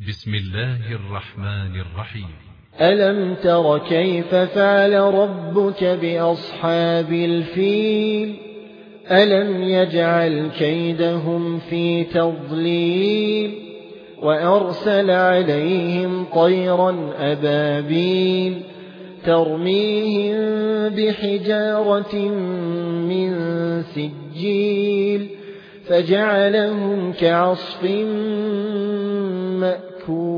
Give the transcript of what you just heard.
بسم الله الرحمن الرحيم. ألم تر كيف فعل ربك بأصحاب الفيل؟ ألم يجعل كيدهم في تضليل وأرسل عليهم طيرا أبابيل ترميهم بحجارة من سجيل فجعلهم كعصف مأكول.